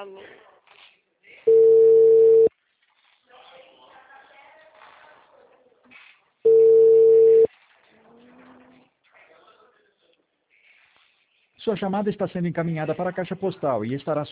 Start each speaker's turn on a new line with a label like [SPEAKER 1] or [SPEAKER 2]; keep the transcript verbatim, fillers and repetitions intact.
[SPEAKER 1] Alô?
[SPEAKER 2] Sua chamada está sendo encaminhada para a caixa postal e estará